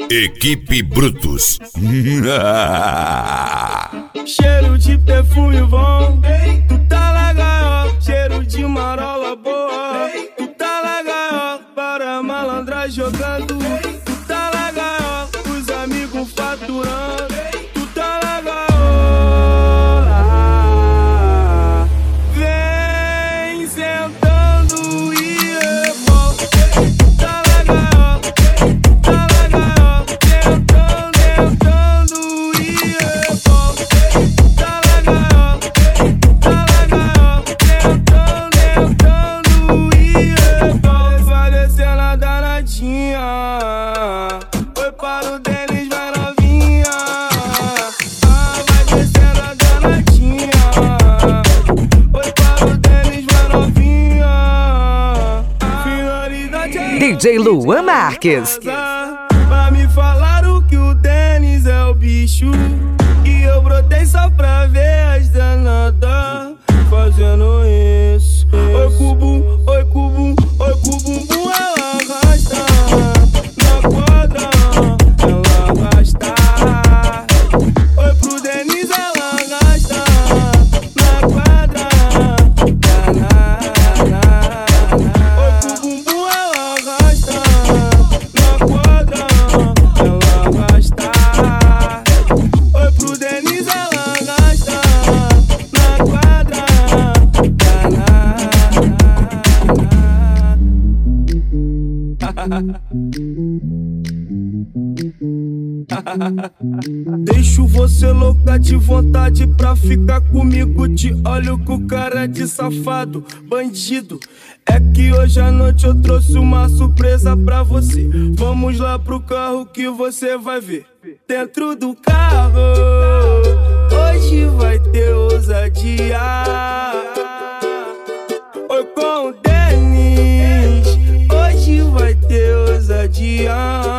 Equipe Brutus. Cheiro de perfume bom, tu tá legal. Cheiro de marola boa, tu tá legal. Para malandra jogando, tu tá legal. Os amigos faturando, tu tá legal. Vem sentando e revolta, tu tá legal. Tá legal, tentando e revolta. Tá legal, tentando e revolta. Vai descendo a danadinha, foi para o Denis, vai novinha. Vai descendo a danadinha, foi para o Denis, vai novinha. Finalidade é DJ Luan Marques. Pra me falaram que o Denis é o bicho, e eu brotei só pra ver as danadas fazendo isso. Oi cubum, oi cubum, oi cubum, ela arrasta na quadra, ela arrasta. Oi pro Denis, ela arrasta na quadra. Oi cubum, ela arrasta na quadra, ela arrasta. Oi pro Denis, ela arrasta na quadra. Deixo você louca de vontade pra ficar comigo. Te olho com cara de safado, bandido. É que hoje à noite eu trouxe uma surpresa pra você. Vamos lá pro carro que você vai ver. Dentro do carro, hoje vai ter ousadia. Oi com o Denis, hoje vai ter ousadia.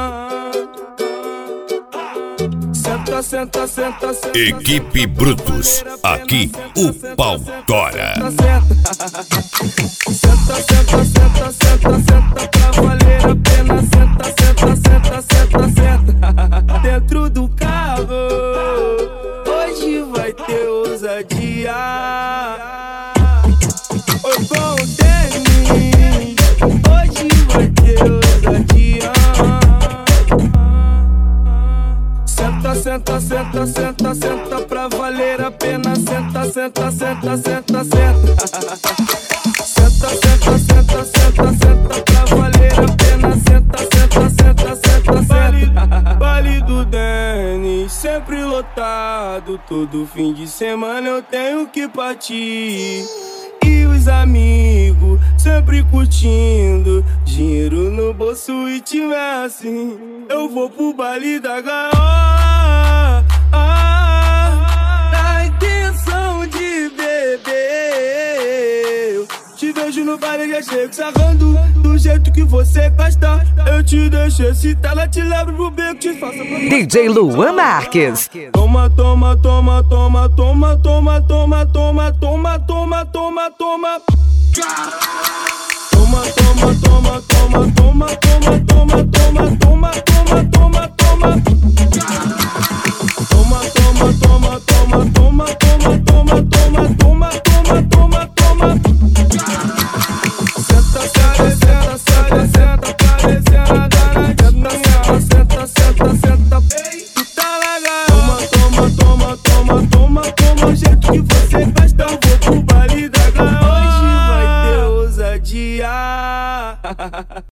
Senta, senta, senta, senta. Equipe Brutus. Aqui o pau tora. Senta, senta, senta, senta, senta pra valer a pena. Senta, senta, senta, senta, senta. Dentro do carro, hoje vai ter ousadia. Oi com o Denis, hoje vai ter ousadia. Senta, senta, senta, senta, senta pra valer a pena. Senta, senta, senta, senta, senta. Senta, senta, senta, senta, senta pra valer a pena. Senta, senta, senta, senta, senta. Baile do Denis, sempre lotado. Todo fim de semana eu tenho que partir. E os amigos sempre curtindo, dinheiro no bolso e tiver assim, eu vou pro baile da gaiola, na intenção de beber. Eu te vejo no baile, já chego sarrando do jeito que você gosta. Eu te deixo excitar, ela te leva pro beco, te faço pra DJ Luan Marques. Toma, toma, toma, toma, toma, toma, toma, toma, toma, toma, toma, toma. Toma, toma, toma, toma, toma, toma, toma, toma, toma, toma, toma, toma. Toma, toma, toma, toma, toma, toma, toma, toma, toma, toma, toma, toma. Senta, senta, senta, senta, senta, parecendo a danadinha. Senta, senta, senta, tu tá legal. Toma, toma, toma, toma, toma, toma, o jeito que você gosta. Eu vou pro baile da gaiola, hoje vai ter ousadia.